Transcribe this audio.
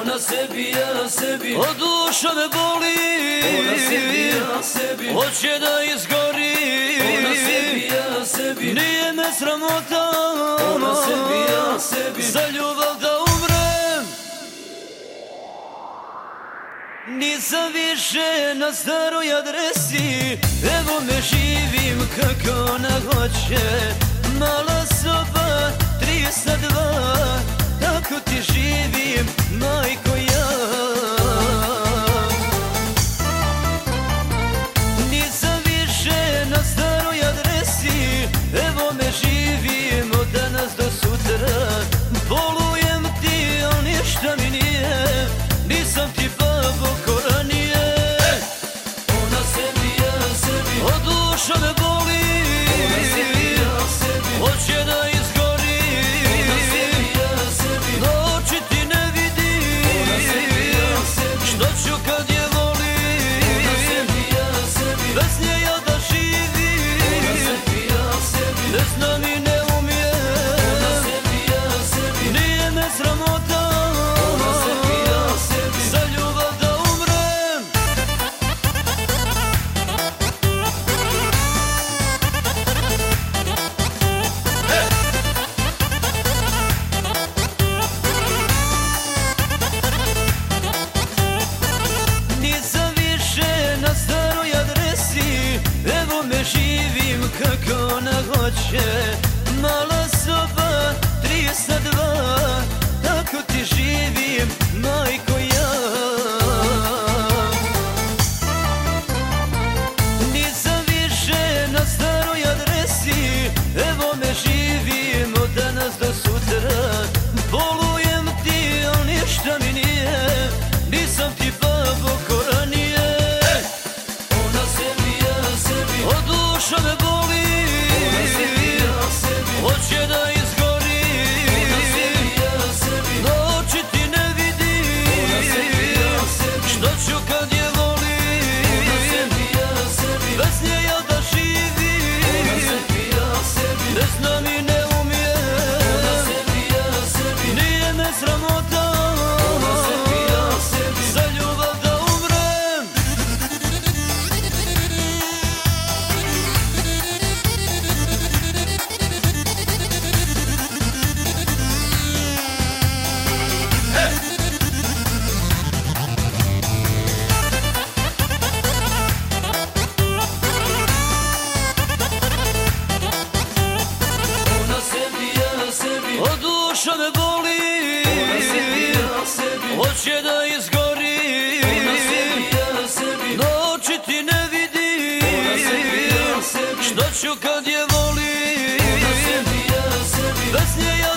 Ona sebi, ja sebi. Od duša me boli. Ona sebi, ja sebi. Hoće da izgori. Ona sebi, ja sebi. Nije me sramota. Ona sebi, ja sebi. Za ljubav da umrem. Nisam više na staroj adresi. Evo me živim kako ona hoće. Mala soba, 302. Tako ti živim, majko ja. Nisam više na staroj adresi. Evo me živim od danas do sutra. Bolujem ti, al ništa mi nije. Nisam ti babo ko ranije. Ona sebi, ja sebi. Od duša me boli. Ona sebi, ja sebi. Hoće da izgori. Ona sebi, ja sebi. Oči ti ne vidi. Ona sebi, ja sebi. Što ću kad je volim. Ona sebi, ja sebi. Bez nje ja da živim. Ona sebi, ja sebi. Ne znam i ne umijem. Ona sebi, ja sebi. Nije me sramota. Ona sebi, ja sebi. Za ljubav da umrem. Nisam više na staroj adresi. Evo me živim kako ona hoće. Mala soba, 302. Tako ti živim, majko ja. Nisam više na staroj adresi. Evo me živim od danas do sutra. Bolujem ti, al ništa mi nije. Nisam ti babo ko ranije. Ona sebi, ja sebi. Od duša me boli. Ona sebi, ja sebi. Hoće da izgori. Ona sebi, ja sebi. Oči ti ne vidi. Ona sebi, ja sebi. Što ću kad je volim. Ona sebi, ja sebi. Bez nje ja da živim. Ona sebi, ja sebi. Ne znam i ne umijem. Ona sebi, ja sebi. Nije me sramota. Ona sebi, ja sebi. Za ljubav da umrem. Ona sebi, ja sebi. Od duša me boli. Ona sebi, ja sebi. Hoće da izgori. Ona sebi, ja sebi. Oči ti ne vidi. Ona sebi, ja sebi. Što ću kad je volim. Ona sebi, ja sebi. Bez nje ja